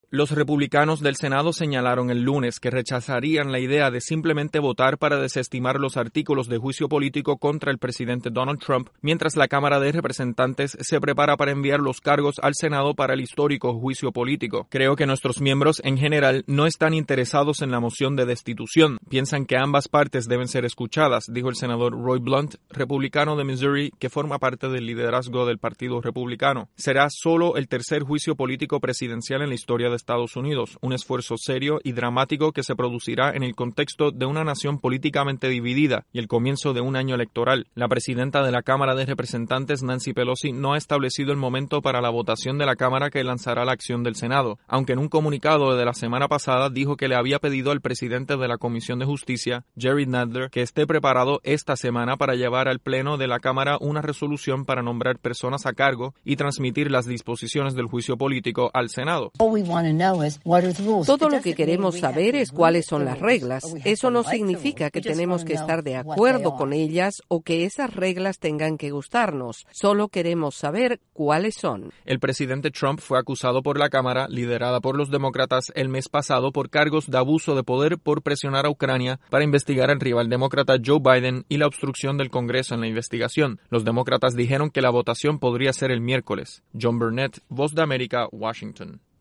Los republicanos del Senado señalaron el lunes que rechazarían la idea de simplemente votar para desestimar los artículos de juicio político contra el presidente Donald Trump, mientras la Cámara de Representantes se prepara para enviar los cargos al Senado para el histórico juicio político. Creo que nuestros miembros en general no están interesados en la moción de destitución. Piensan que ambas partes deben ser escuchadas, dijo el senador Roy Blunt, republicano de Missouri, que forma parte del liderazgo del Partido Republicano. Será solo el tercer juicio político presidencial en la historia de Estados Unidos, un esfuerzo serio y dramático que se producirá en el contexto de una nación políticamente dividida y el comienzo de un año electoral. La presidenta de la Cámara de Representantes, Nancy Pelosi, no ha establecido el momento para la votación de la Cámara que lanzará la acción del Senado, aunque en un comunicado de la semana pasada dijo que le había pedido al presidente de la Comisión de Justicia, Jerry Nadler, que esté preparado esta semana para llevar al Pleno de la Cámara una resolución para nombrar personas a cargo y transmitir las disposiciones del juicio político al Senado. Todo lo que queremos saber es cuáles son las reglas. Eso no significa que tenemos que estar de acuerdo con ellas o que esas reglas tengan que gustarnos. Solo queremos saber cuáles son. El presidente Trump fue acusado por la Cámara, liderada por los demócratas, el mes pasado por cargos de abuso de poder por presionar a Ucrania para investigar al rival demócrata Joe Biden y la obstrucción del Congreso en la investigación. Los demócratas dijeron que la votación podría ser el miércoles. John Burnett, Voz de América, Washington.